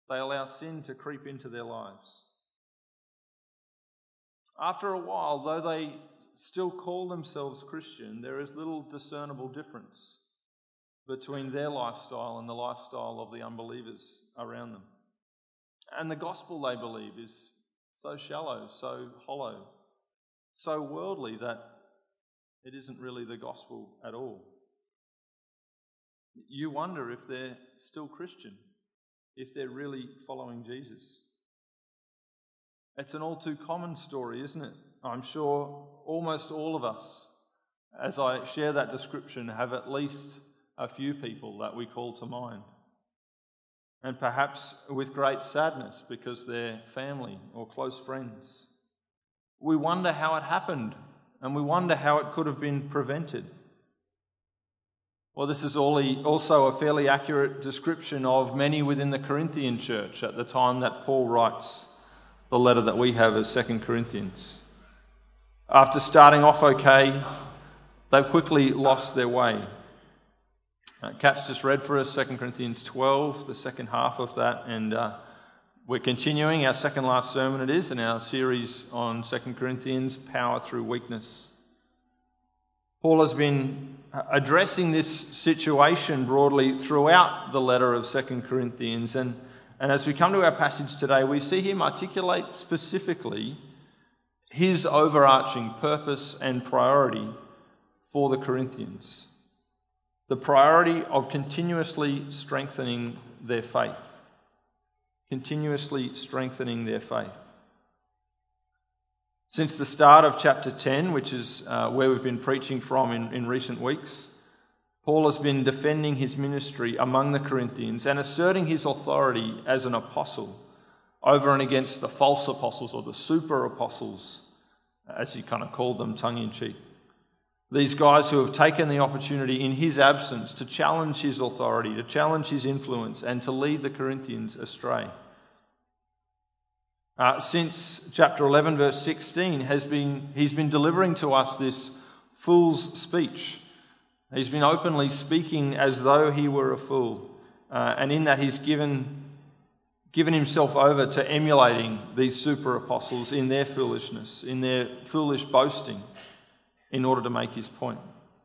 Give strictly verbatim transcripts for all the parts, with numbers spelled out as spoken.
They allow sin to creep into their lives. After a while, though they still call themselves Christian, there is little discernible difference between their lifestyle and the lifestyle of the unbelievers around them. And the gospel they believe is so shallow, so hollow, so worldly that it isn't really the gospel at all. You wonder if they're still Christian, if they're really following Jesus. It's an all too common story, isn't it? I'm sure almost all of us, as I share that description, have at least a few people that we call to mind. And perhaps with great sadness because they're family or close friends. We wonder how it happened, and we wonder how it could have been prevented. Well, this is also a fairly accurate description of many within the Corinthian church at the time that Paul writes the letter that we have as Second Corinthians. After starting off okay, they've quickly lost their way. Uh, Kat's just read for us Second Corinthians twelve, the second half of that, and uh, we're continuing our second last sermon it is in our series on Second Corinthians, Power Through Weakness. Paul has been addressing this situation broadly throughout the letter of Second Corinthians, and, and as we come to our passage today, we see him articulate specifically his overarching purpose and priority for the Corinthians. The priority of continuously strengthening their faith. Continuously strengthening their faith. Since the start of chapter ten, which is uh, where we've been preaching from in, in recent weeks, Paul has been defending his ministry among the Corinthians and asserting his authority as an apostle over and against the false apostles or the super apostles, as he kind of called them tongue-in-cheek. These guys who have taken the opportunity in his absence to challenge his authority, to challenge his influence, and to lead the Corinthians astray. Uh, since chapter eleven, verse sixteen, has been he's been delivering to us this fool's speech. He's been openly speaking as though he were a fool. Uh, and in that he's given, given himself over to emulating these super apostles in their foolishness, in their foolish boasting, in order to make his point.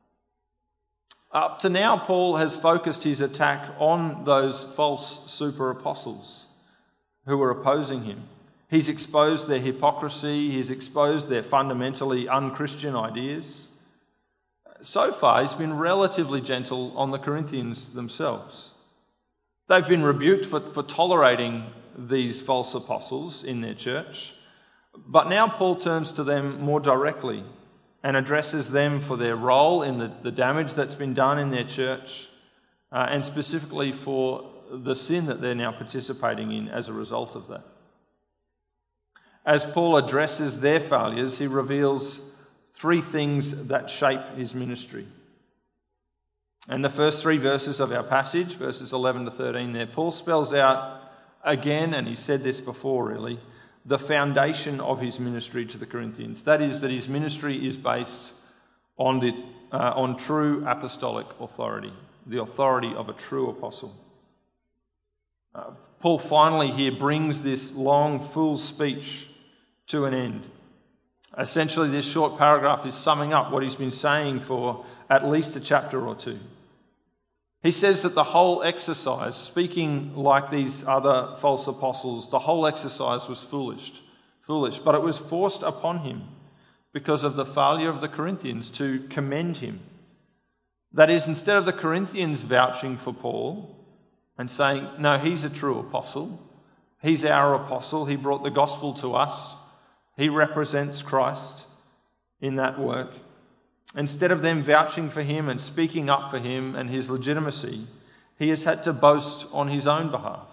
Up to now, Paul has focused his attack on those false super apostles who were opposing him. He's exposed their hypocrisy, he's exposed their fundamentally un-Christian ideas. So far, he's been relatively gentle on the Corinthians themselves. They've been rebuked for, for tolerating these false apostles in their church, but now Paul turns to them more directly and addresses them for their role in the, the damage that's been done in their church, uh, and specifically for the sin that they're now participating in as a result of that. As Paul addresses their failures, he reveals three things that shape his ministry. And the first three verses of our passage, verses eleven to thirteen there, Paul spells out again, and he said this before really, the foundation of his ministry to the Corinthians. That is, that his ministry is based on, the, uh, on true apostolic authority, the authority of a true apostle. Uh, Paul finally here brings this long, fool's speech to an end. Essentially, this short paragraph is summing up what he's been saying for at least a chapter or two. He says that the whole exercise, speaking like these other false apostles, the whole exercise was foolish, foolish, but it was forced upon him because of the failure of the Corinthians to commend him. That is, instead of the Corinthians vouching for Paul and saying, no, he's a true apostle, he's our apostle, he brought the gospel to us, he represents Christ in that work. Instead of them vouching for him and speaking up for him and his legitimacy, he has had to boast on his own behalf.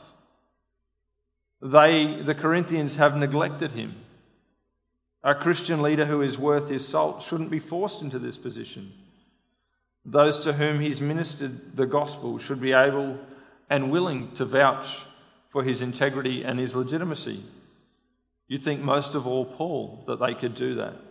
They, the Corinthians, have neglected him. A Christian leader who is worth his salt shouldn't be forced into this position. Those to whom he's ministered the gospel should be able and willing to vouch for his integrity and his legitimacy. You'd think most of all Paul that they could do that.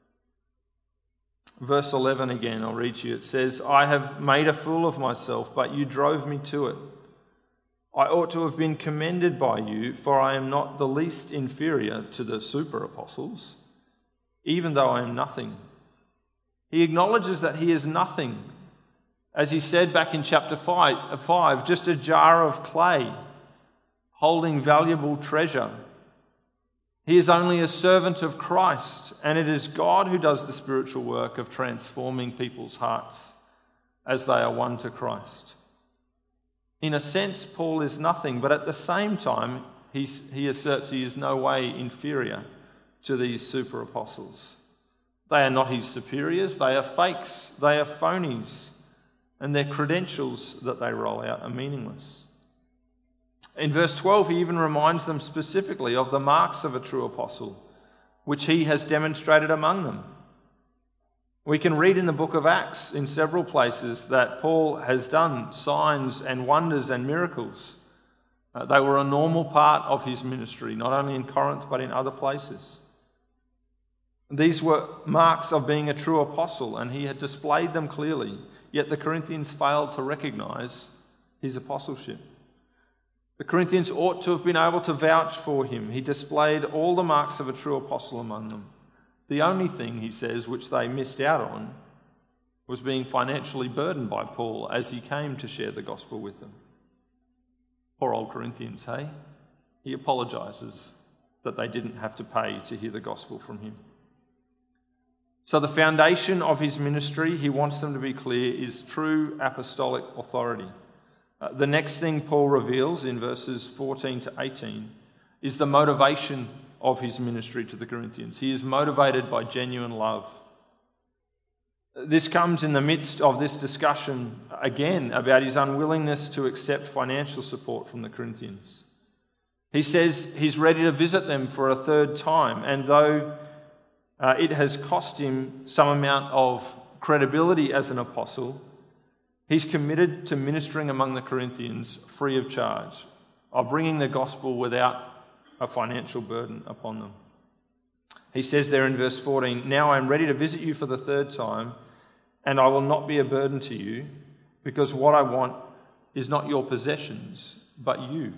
Verse eleven again, I'll read to you. It says, I have made a fool of myself, but you drove me to it. I ought to have been commended by you, for I am not the least inferior to the super apostles, even though I am nothing. He acknowledges that he is nothing. As he said back in chapter five, just a jar of clay holding valuable treasure. He is only a servant of Christ, and it is God who does the spiritual work of transforming people's hearts as they are won to Christ. In a sense, Paul is nothing, but at the same time, he, he asserts he is no way inferior to these super apostles. They are not his superiors, they are fakes, they are phonies, and their credentials that they roll out are meaningless. In verse twelve, he even reminds them specifically of the marks of a true apostle, which he has demonstrated among them. We can read in the book of Acts in several places that Paul has done signs and wonders and miracles. Uh, they were a normal part of his ministry, not only in Corinth but in other places. These were marks of being a true apostle, and he had displayed them clearly, yet the Corinthians failed to recognise his apostleship. The Corinthians ought to have been able to vouch for him. He displayed all the marks of a true apostle among them. The only thing, he says, which they missed out on was being financially burdened by Paul as he came to share the gospel with them. Poor old Corinthians, hey? He apologises that they didn't have to pay to hear the gospel from him. So the foundation of his ministry, he wants them to be clear, is true apostolic authority. Uh, the next thing Paul reveals in verses fourteen to eighteen is the motivation of his ministry to the Corinthians. He is motivated by genuine love. This comes in the midst of this discussion again about his unwillingness to accept financial support from the Corinthians. He says he's ready to visit them for a third time, and though uh, it has cost him some amount of credibility as an apostle, he's committed to ministering among the Corinthians free of charge, of bringing the gospel without a financial burden upon them. He says there in verse fourteen, "Now I am ready to visit you for the third time, and I will not be a burden to you, because what I want is not your possessions, but you."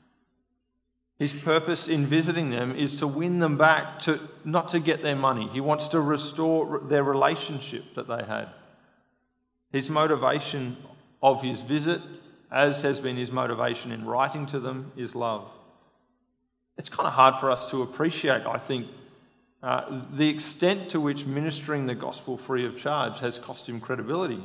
His purpose in visiting them is to win them back, to not to get their money. He wants to restore their relationship that they had. His motivation of his visit, as has been his motivation in writing to them, is love. It's kind of hard for us to appreciate, I think, uh, the extent to which ministering the gospel free of charge has cost him credibility.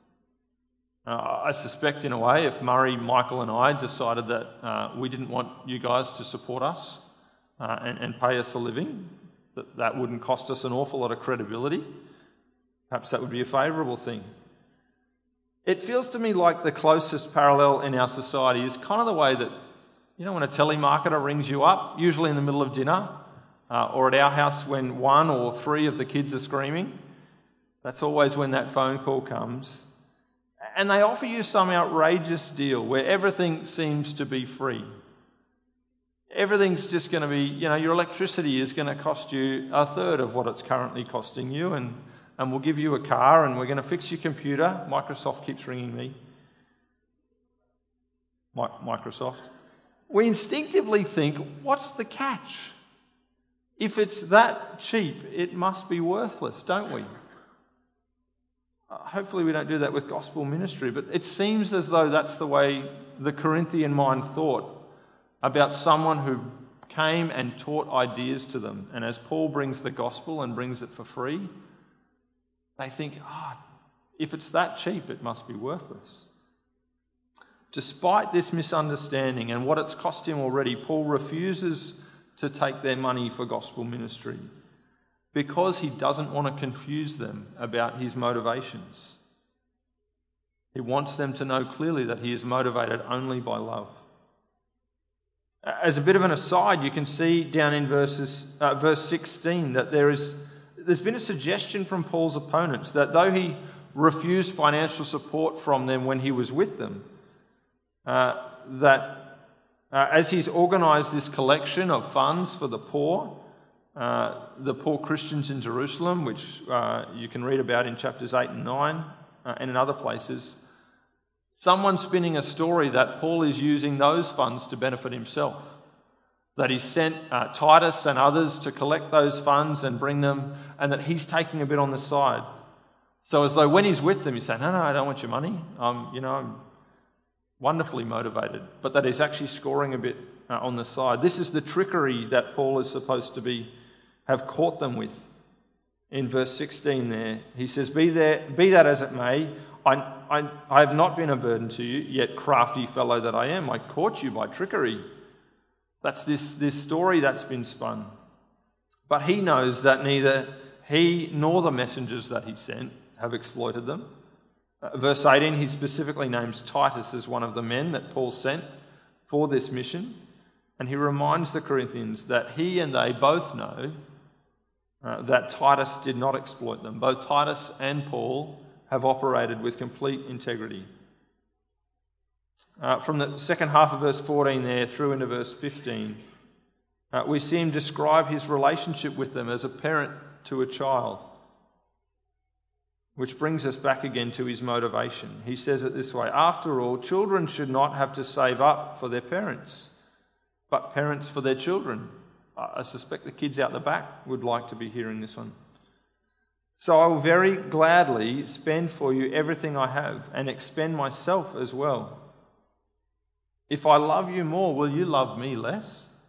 Uh, I suspect, in a way, if Murray, Michael and I decided that uh, we didn't want you guys to support us uh, and, and pay us a living, that that wouldn't cost us an awful lot of credibility. Perhaps that would be a favourable thing. It feels to me like the closest parallel in our society is kind of the way that, you know, when a telemarketer rings you up, usually in the middle of dinner, uh, or at our house when one or three of the kids are screaming, that's always when that phone call comes. And they offer you some outrageous deal where everything seems to be free. Everything's just going to be, you know, your electricity is going to cost you a third of what it's currently costing you, and, and we'll give you a car, and we're going to fix your computer. Microsoft keeps ringing me. Mi- Microsoft. We instinctively think, what's the catch? If it's that cheap, it must be worthless, don't we? Uh, hopefully we don't do that with gospel ministry, but it seems as though that's the way the Corinthian mind thought about someone who came and taught ideas to them. And as Paul brings the gospel and brings it for free, they think, ah, oh, if it's that cheap, it must be worthless. Despite this misunderstanding and what it's cost him already, Paul refuses to take their money for gospel ministry because he doesn't want to confuse them about his motivations. He wants them to know clearly that he is motivated only by love. As a bit of an aside, you can see down in verses, uh, verse sixteen that there is, there's been a suggestion from Paul's opponents that though he refused financial support from them when he was with them, Uh, that uh, as he's organised this collection of funds for the poor, uh, the poor Christians in Jerusalem, which uh, you can read about in chapters eight and nine uh, and in other places, Someone spinning a story that Paul is using those funds to benefit himself, that he sent uh, Titus and others to collect those funds and bring them, and that he's taking a bit on the side. So as though when he's with them, he's saying, no, no, I don't want your money. Um, you know, I'm wonderfully motivated, but that he's actually scoring a bit uh, on the side. This is the trickery that Paul is supposed to be have caught them with. In verse sixteen there, he says, Be there, be that as it may, I, I, I have not been a burden to you, yet crafty fellow that I am, I caught you by trickery. That's this, this story that's been spun. But he knows that neither he nor the messengers that he sent have exploited them. Uh, verse eighteen, he specifically names Titus as one of the men that Paul sent for this mission. And he reminds the Corinthians that he and they both know uh, that Titus did not exploit them. Both Titus and Paul have operated with complete integrity. Uh, from the second half of verse fourteen there through into verse fifteen, uh, we see him describe his relationship with them as a parent to a child, which brings us back again to his motivation. He says it this way, After all, children should not have to save up for their parents, but parents for their children. I suspect the kids out the back would like to be hearing this one. So I will very gladly spend for you everything I have and expend myself as well. If I love you more, will you love me less?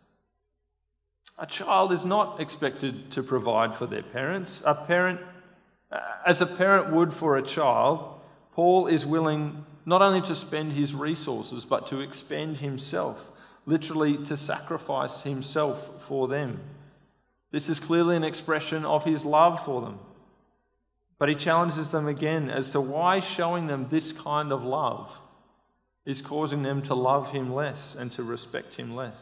A child is not expected to provide for their parents. A parent, as a parent would for a child, Paul is willing not only to spend his resources, but to expend himself, literally to sacrifice himself for them. This is clearly an expression of his love for them. But he challenges them again as to why showing them this kind of love is causing them to love him less and to respect him less.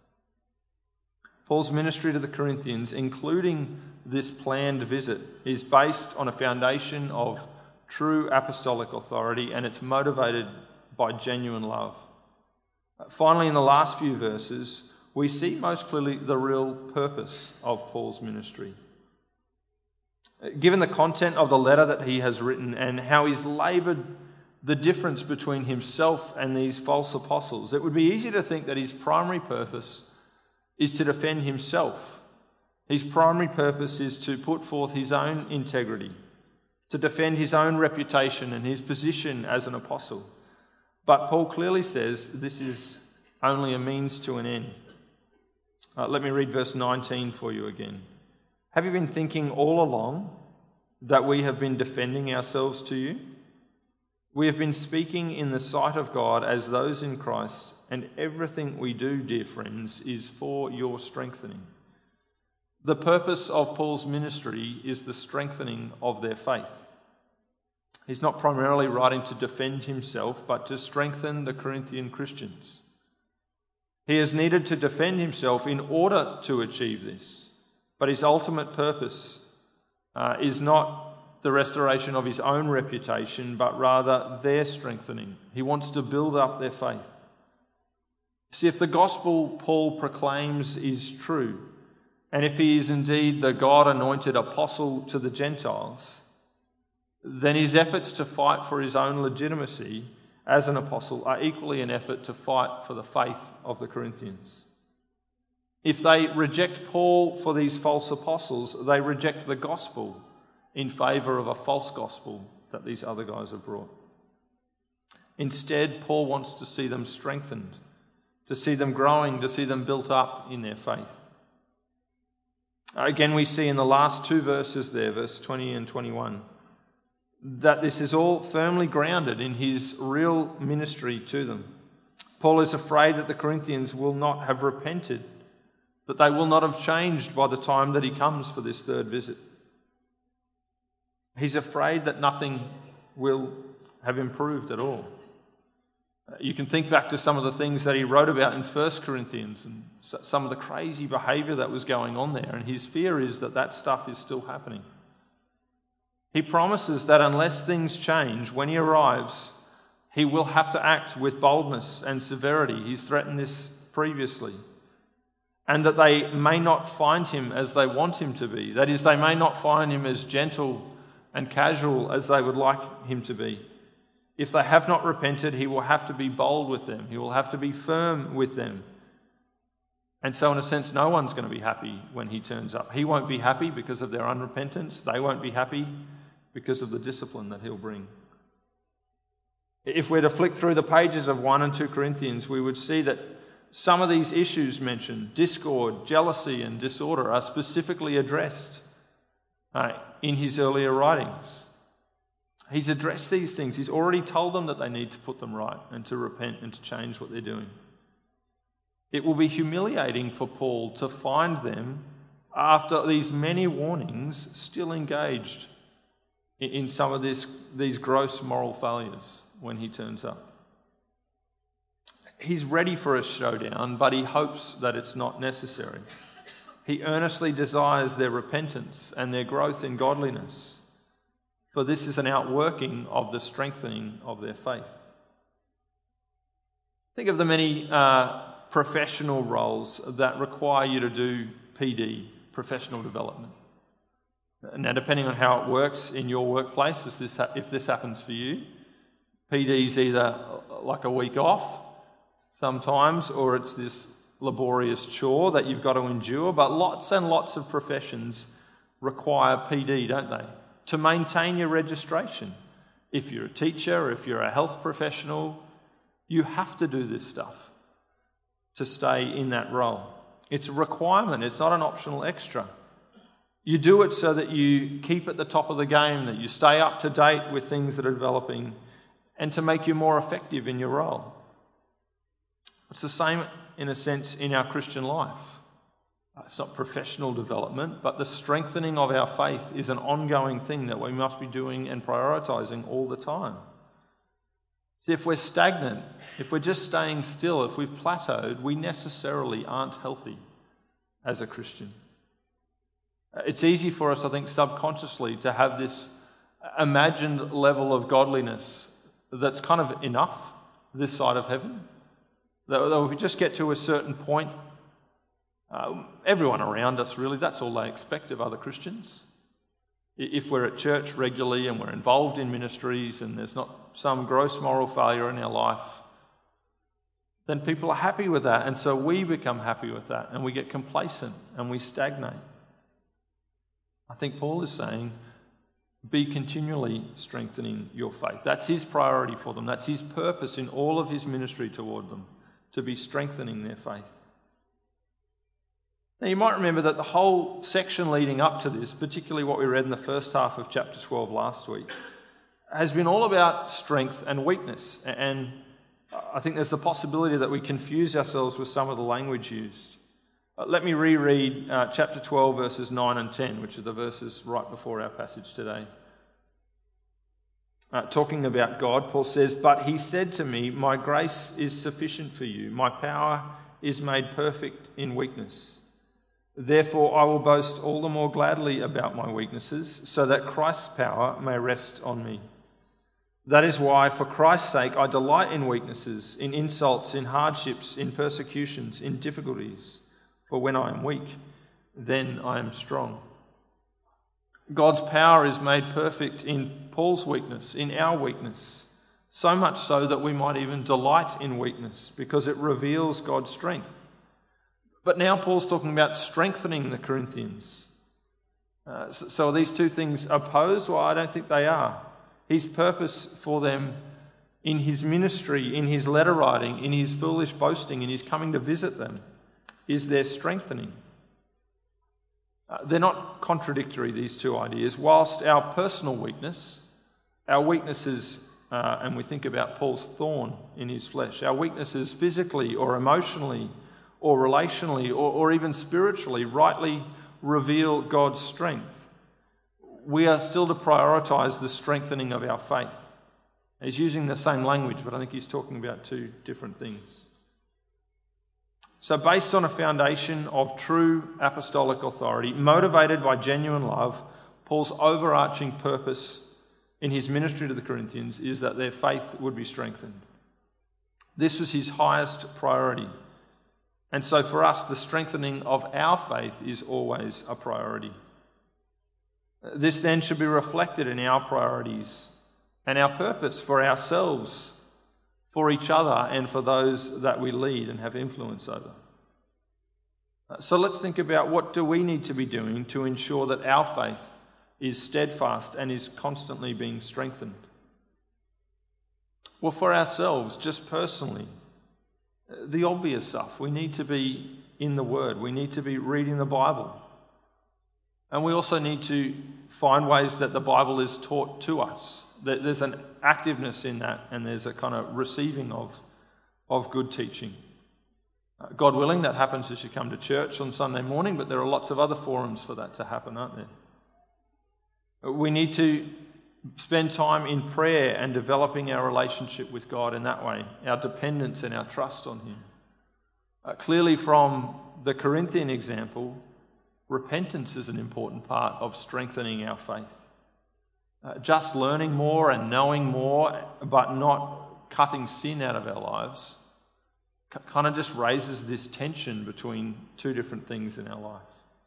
Paul's ministry to the Corinthians, including this planned visit, is based on a foundation of true apostolic authority, and it's motivated by genuine love. Finally, in the last few verses, we see most clearly the real purpose of Paul's ministry. Given the content of the letter that he has written and how he's laboured the difference between himself and these false apostles, it would be easy to think that his primary purpose is to defend himself. His primary purpose is to put forth his own integrity, to defend his own reputation and his position as an apostle. But Paul clearly says this is only a means to an end. Uh, let me read verse nineteen for you again. Have you been thinking all along that we have been defending ourselves to you? We have been speaking in the sight of God as those in Christ, and everything we do, dear friends, is for your strengthening. The purpose of Paul's ministry is the strengthening of their faith. He's not primarily writing to defend himself, but to strengthen the Corinthian Christians. He has needed to defend himself in order to achieve this, but his ultimate purpose uh, is not the restoration of his own reputation, but rather their strengthening. He wants to build up their faith. See, if the gospel Paul proclaims is true, and if he is indeed the God-anointed apostle to the Gentiles, then his efforts to fight for his own legitimacy as an apostle are equally an effort to fight for the faith of the Corinthians. If they reject Paul for these false apostles, they reject the gospel in favour of a false gospel that these other guys have brought. Instead, Paul wants to see them strengthened, to see them growing, to see them built up in their faith. Again, we see in the last two verses there, verse twenty and twenty-one, that this is all firmly grounded in his real ministry to them. Paul is afraid that the Corinthians will not have repented, that they will not have changed by the time that he comes for this third visit. He's afraid that nothing will have improved at all. You can think back to some of the things that he wrote about in First Corinthians and some of the crazy behaviour that was going on there, and his fear is that that stuff is still happening. He promises that unless things change, when he arrives, he will have to act with boldness and severity. He's threatened this previously. And that they may not find him as they want him to be. That is, they may not find him as gentle and casual as they would like him to be. If they have not repented, he will have to be bold with them. He will have to be firm with them. And so in a sense, no one's going to be happy when he turns up. He won't be happy because of their unrepentance. They won't be happy because of the discipline that he'll bring. If we're to flick through the pages of First and Second Corinthians, we would see that some of these issues mentioned, discord, jealousy and disorder, are specifically addressed uh, in his earlier writings. He's addressed these things. He's already told them that they need to put them right and to repent and to change what they're doing. It will be humiliating for Paul to find them, after these many warnings, still engaged in some of this, these gross moral failures when he turns up. He's ready for a showdown, but he hopes that it's not necessary. He earnestly desires their repentance and their growth in godliness, for this is an outworking of the strengthening of their faith. Think of the many uh, professional roles that require you to do P D, professional development. Now, depending on how it works in your workplace, if this, ha- if this happens for you, P D is either like a week off sometimes, or it's this laborious chore that you've got to endure. But lots and lots of professions require P D, don't they? To maintain your registration. If you're a teacher, if you're a health professional, you have to do this stuff to stay in that role. It's a requirement. It's not an optional extra. You do it so that you keep at the top of the game, that you stay up to date with things that are developing, and to make you more effective in your role. It's the same, in a sense, in our Christian life. It's not professional development, but the strengthening of our faith is an ongoing thing that we must be doing and prioritising all the time. See, if we're stagnant, if we're just staying still, if we've plateaued, we necessarily aren't healthy as a Christian. It's easy for us, I think, subconsciously to have this imagined level of godliness that's kind of enough this side of heaven. That if we just get to a certain point, uh, everyone around us really, that's all they expect of other Christians. If we're at church regularly and we're involved in ministries and there's not some gross moral failure in our life, then people are happy with that, and so we become happy with that, and we get complacent and we stagnate. I think Paul is saying, be continually strengthening your faith. That's his priority for them. That's his purpose in all of his ministry toward them, to be strengthening their faith. Now, you might remember that the whole section leading up to this, particularly what we read in the first half of chapter twelve last week, has been all about strength and weakness. And I think there's the possibility that we confuse ourselves with some of the language used. Uh, let me reread uh, chapter twelve, verses nine and ten, which are the verses right before our passage today. Uh, talking about God, Paul says, "But he said to me, my grace is sufficient for you. My power is made perfect in weakness. Therefore I will boast all the more gladly about my weaknesses, so that Christ's power may rest on me. That is why, for Christ's sake, I delight in weaknesses, in insults, in hardships, in persecutions, in difficulties. For when I am weak, then I am strong." God's power is made perfect in Paul's weakness, in our weakness, so much so that we might even delight in weakness because it reveals God's strength. But now Paul's talking about strengthening the Corinthians. Uh, so, so are these two things opposed? Well, I don't think they are. His purpose for them in his ministry, in his letter writing, in his foolish boasting, in his coming to visit them, is their strengthening. Uh, they're not contradictory, these two ideas. Whilst our personal weakness, our weaknesses, uh, and we think about Paul's thorn in his flesh, our weaknesses physically or emotionally or relationally or, or even spiritually rightly reveal God's strength, we are still to prioritise the strengthening of our faith. He's using the same language, but I think he's talking about two different things. So based on a foundation of true apostolic authority, motivated by genuine love, Paul's overarching purpose in his ministry to the Corinthians is that their faith would be strengthened. This was his highest priority. And so for us, the strengthening of our faith is always a priority. This then should be reflected in our priorities and our purpose for ourselves, for each other, and for those that we lead and have influence over. So let's think about, what do we need to be doing to ensure that our faith is steadfast and is constantly being strengthened? Well, for ourselves, just personally, the obvious stuff. We need to be in the Word. We need to be reading the Bible. And we also need to find ways that the Bible is taught to us. That there's an activeness in that, and there's a kind of receiving of, of good teaching. Uh, God willing, that happens as you come to church on Sunday morning, but there are lots of other forums for that to happen, aren't there? We need to spend time in prayer and developing our relationship with God in that way, our dependence and our trust on Him. Uh, clearly from the Corinthian example, repentance is an important part of strengthening our faith. Uh, just learning more and knowing more, but not cutting sin out of our lives, c- kind of just raises this tension between two different things in our life.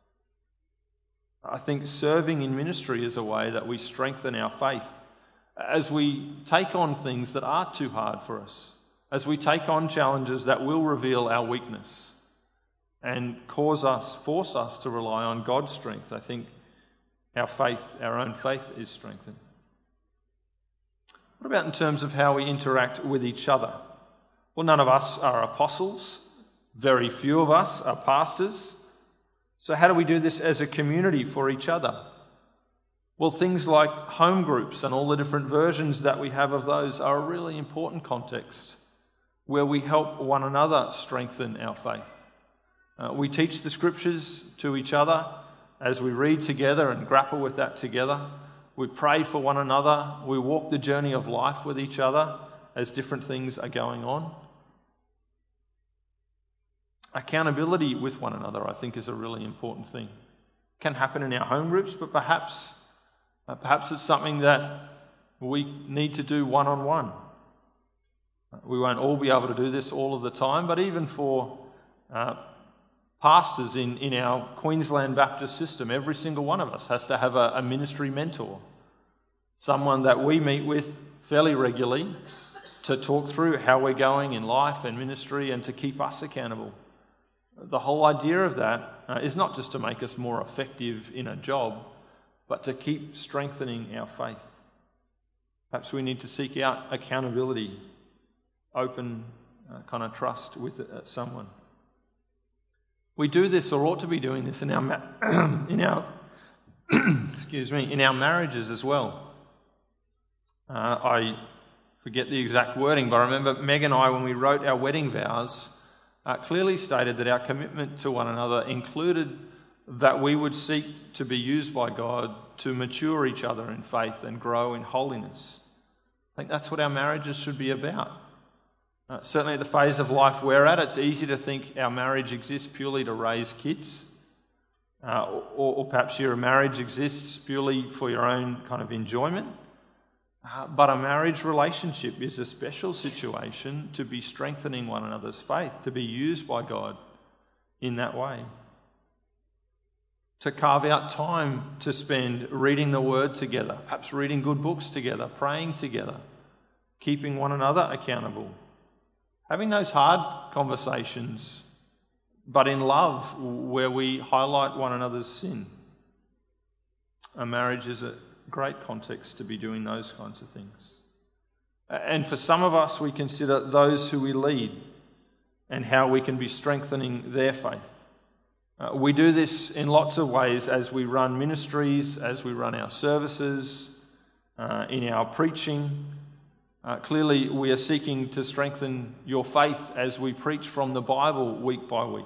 I think serving in ministry is a way that we strengthen our faith as we take on things that are too hard for us, as we take on challenges that will reveal our weakness and cause us, force us to rely on God's strength. I think our faith, our own faith, is strengthened. What about in terms of how we interact with each other? Well, none of us are apostles. Very few of us are pastors. So how do we do this as a community for each other? Well, things like home groups and all the different versions that we have of those are a really important context where we help one another strengthen our faith. Uh, we teach the scriptures to each other as we read together and grapple with that together. We pray for one another. We walk the journey of life with each other as different things are going on. Accountability with one another, I think, is a really important thing. It can happen in our home groups, but perhaps, uh, perhaps it's something that we need to do one-on-one. We won't all be able to do this all of the time, but even for uh, pastors in, in our Queensland Baptist system, every single one of us has to have a, a ministry mentor, someone that we meet with fairly regularly to talk through how we're going in life and ministry and to keep us accountable. The whole idea of that uh, is not just to make us more effective in a job, but to keep strengthening our faith. Perhaps we need to seek out accountability, open uh, kind of trust with uh, someone. We do this, or ought to be doing this, in our ma- in our excuse me in our marriages as well. Uh, I forget the exact wording, but I remember Meg and I, when we wrote our wedding vows, uh, clearly stated that our commitment to one another included that we would seek to be used by God to mature each other in faith and grow in holiness. I think that's what our marriages should be about. Uh, certainly at the phase of life we're at, it's easy to think our marriage exists purely to raise kids, uh, or, or perhaps your marriage exists purely for your own kind of enjoyment. Uh, but a marriage relationship is a special situation to be strengthening one another's faith, to be used by God in that way. To carve out time to spend reading the Word together, perhaps reading good books together, praying together, keeping one another accountable. Having those hard conversations, but in love, where we highlight one another's sin. A marriage is a great context to be doing those kinds of things. And for some of us, we consider those who we lead and how we can be strengthening their faith. Uh, we do this in lots of ways as we run ministries, as we run our services, uh, in our preaching. Uh, clearly, we are seeking to strengthen your faith as we preach from the Bible week by week.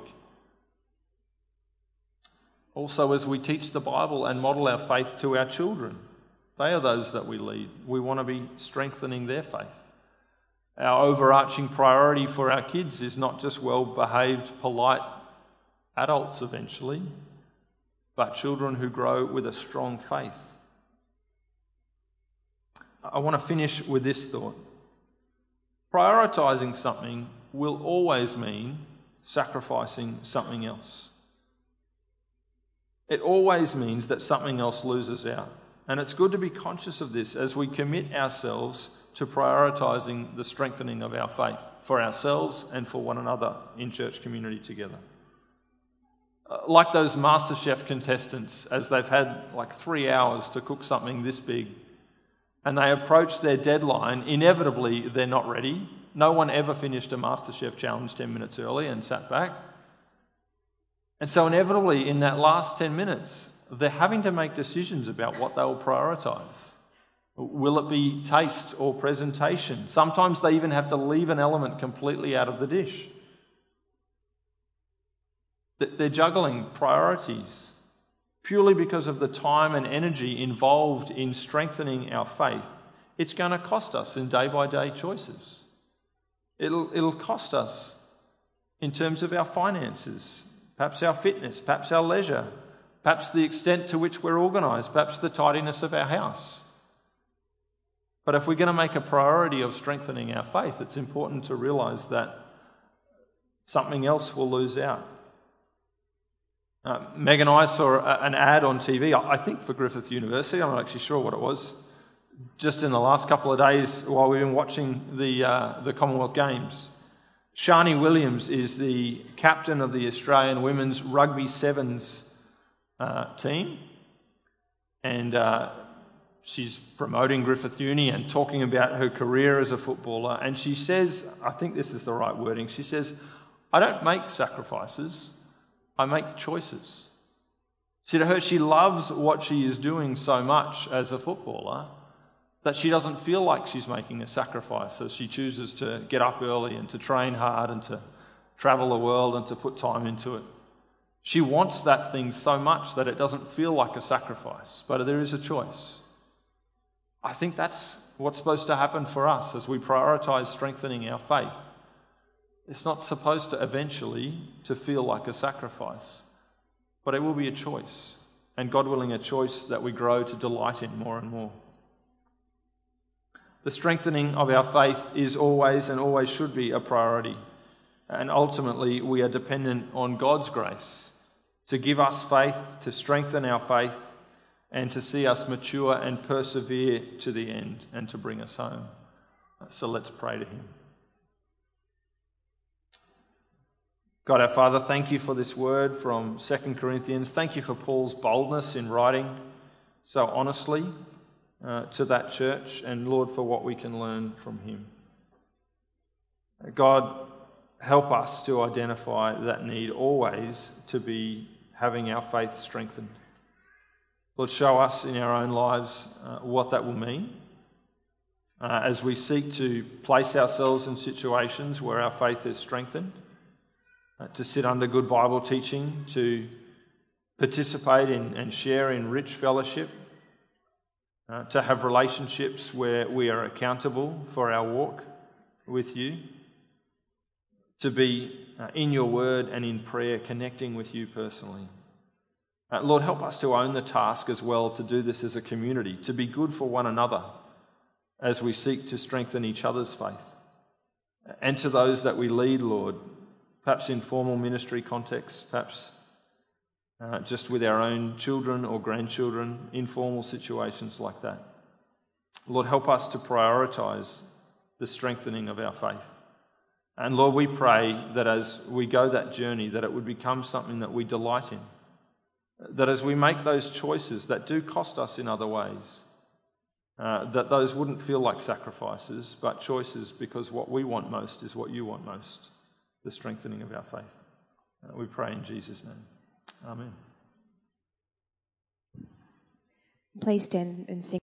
Also, as we teach the Bible and model our faith to our children, they are those that we lead. We want to be strengthening their faith. Our overarching priority for our kids is not just well-behaved, polite adults eventually, but children who grow with a strong faith. I want to finish with this thought. Prioritising something will always mean sacrificing something else. It always means that something else loses out. And it's good to be conscious of this as we commit ourselves to prioritising the strengthening of our faith for ourselves and for one another in church community together. Uh, like those MasterChef contestants, as they've had like three hours to cook something this big, and they approach their deadline, inevitably they're not ready. No one ever finished a MasterChef challenge ten minutes early and sat back. And so inevitably in that last ten minutes, they're having to make decisions about what they will prioritise. Will it be taste or presentation? Sometimes they even have to leave an element completely out of the dish. They're juggling priorities purely because of the time and energy involved in strengthening our faith. It's going to cost us in day-by-day choices. It'll, it'll cost us in terms of our finances, perhaps our fitness, perhaps our leisure, perhaps the extent to which we're organised, perhaps the tidiness of our house. But if we're going to make a priority of strengthening our faith, it's important to realise that something else will lose out. Uh, Meg and I saw a, an ad on T V, I think for Griffith University, I'm not actually sure what it was, just in the last couple of days while we've been watching the, uh, the Commonwealth Games. Shani Williams is the captain of the Australian Women's Rugby Sevens uh, team, and uh, she's promoting Griffith Uni and talking about her career as a footballer. And she says, I think this is the right wording, she says, I don't make sacrifices, I make choices. See, to her, she loves what she is doing so much as a footballer that she doesn't feel like she's making a sacrifice as she chooses to get up early and to train hard and to travel the world and to put time into it. She wants that thing so much that it doesn't feel like a sacrifice, but there is a choice. I think that's what's supposed to happen for us as we prioritise strengthening our faith. It's not supposed to eventually to feel like a sacrifice, but it will be a choice, and God willing, a choice that we grow to delight in more and more. The strengthening of our faith is always and always should be a priority, and ultimately we are dependent on God's grace to give us faith, to strengthen our faith, and to see us mature and persevere to the end and to bring us home. So let's pray to Him. God our Father, thank you for this word from Second Corinthians. Thank you for Paul's boldness in writing so honestly uh, to that church, and Lord, for what we can learn from him. God, help us to identify that need always to be having our faith strengthened. Lord, show us in our own lives uh, what that will mean uh, as we seek to place ourselves in situations where our faith is strengthened, uh, to sit under good Bible teaching, to participate in and share in rich fellowship, uh, to have relationships where we are accountable for our walk with you, to be uh, in your word and in prayer, connecting with you personally. Uh, Lord, help us to own the task as well, to do this as a community, to be good for one another as we seek to strengthen each other's faith. And to those that we lead, Lord, perhaps in formal ministry contexts, perhaps uh, just with our own children or grandchildren, informal situations like that. Lord, help us to prioritise the strengthening of our faith. And Lord, we pray that as we go that journey, that it would become something that we delight in. That as we make those choices that do cost us in other ways, uh, that those wouldn't feel like sacrifices, but choices because what we want most is what you want most, the strengthening of our faith. Uh, we pray in Jesus' name. Amen. Please stand and sing.